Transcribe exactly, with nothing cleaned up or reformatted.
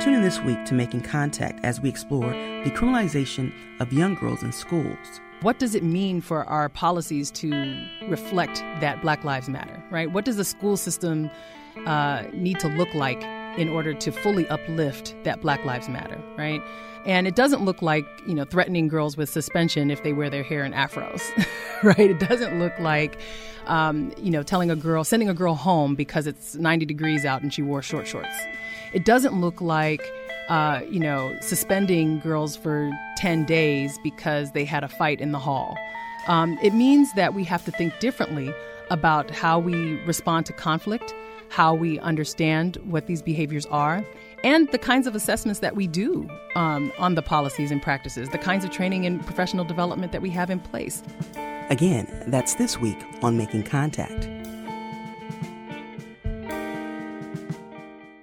Tune in this week to Making Contact as we explore the criminalization of young girls in schools. What does it mean for our policies to reflect that Black Lives Matter, right? What does the school system uh, need to look like in order to fully uplift that Black Lives Matter, right? And it doesn't look like, you know, threatening girls with suspension if they wear their hair in afros, right? It doesn't look like, um, you know, telling a girl, sending a girl home because it's ninety degrees out and she wore short shorts. It doesn't look like, uh, you know, suspending girls for ten days because they had a fight in the hall. Um, it means that we have to think differently about how we respond to conflict, how we understand what these behaviors are, and the kinds of assessments that we do um, on the policies and practices, the kinds of training and professional development that we have in place. Again, that's this week on Making Contact.